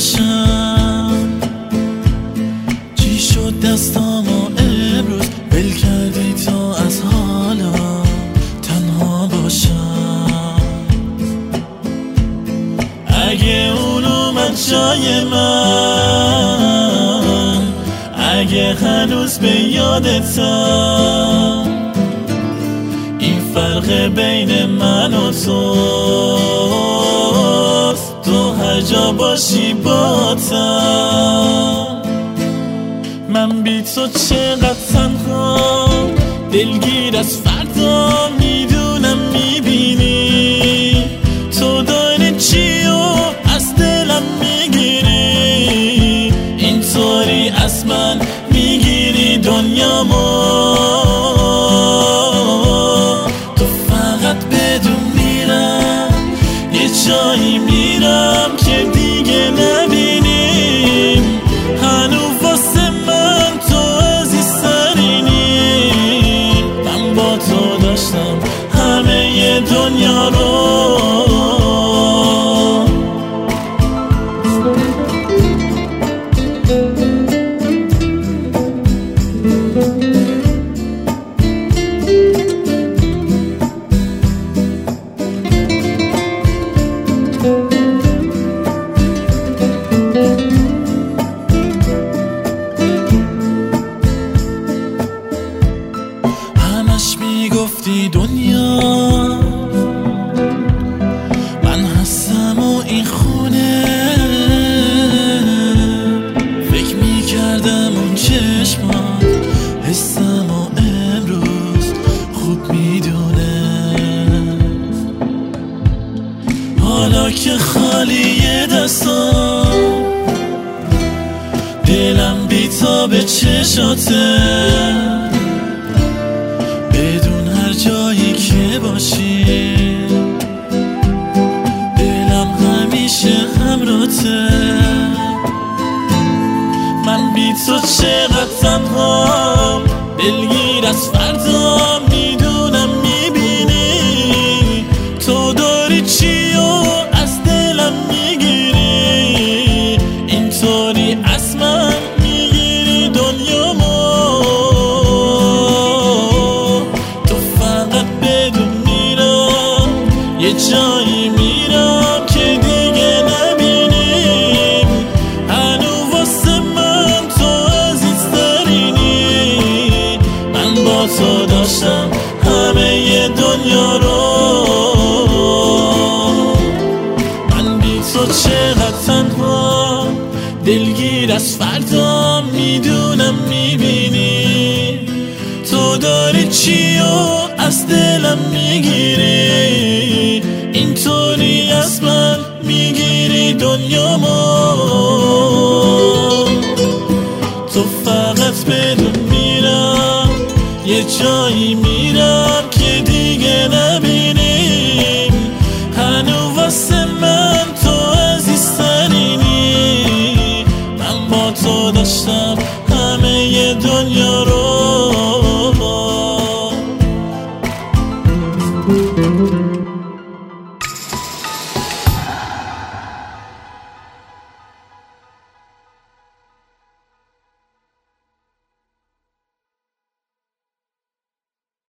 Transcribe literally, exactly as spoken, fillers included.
باشم. چی شد دستامو امروز ول کردی تا از حالا تنها باشم؟ اگه اونو من جای من، اگه هنوز به یادتم، این فرق بین من و توست، تو هر جا باشی باتم. من بی تو چقدر تنها، دلگیر از فردا، میدونم میبینی تو داری چی و از دلم میگیری، اینطوری از من میگیری دنیامو. تو فقط بدون میرم یه جایی میرم که دیگه نبینیم، هنو واسه من تو عزیزترینی. من با تو داشتم همه ی دنیا رو. همش میگفتی دنیا من هستم و این خونه، فکر میکردم اون چشمات حسم و امروز خوب میدونه. حالا که خالیه دستام، دلم بی‌تاب چشاته، بدون هر جایی که باشی دلم همیشه همراته. من بی تو چقدر تنهام، دلگیر از فردا، میدونم میبینی تو داری چی و از دلم میگیری، اینطوری از من میگیری دنیامو. یه جایی میرم که دیگه نبینیم، هنو واسه من تو عزیزترینی. من با تو داشتم همه ی دنیا رو. من بی تو چقدر تنها، دلگیر از فردا، میدونم میبینی تو داری چی و از دلم میگیری، اینطوری از من میگیری دنیامو. تو فقط بدون میرم یه جایی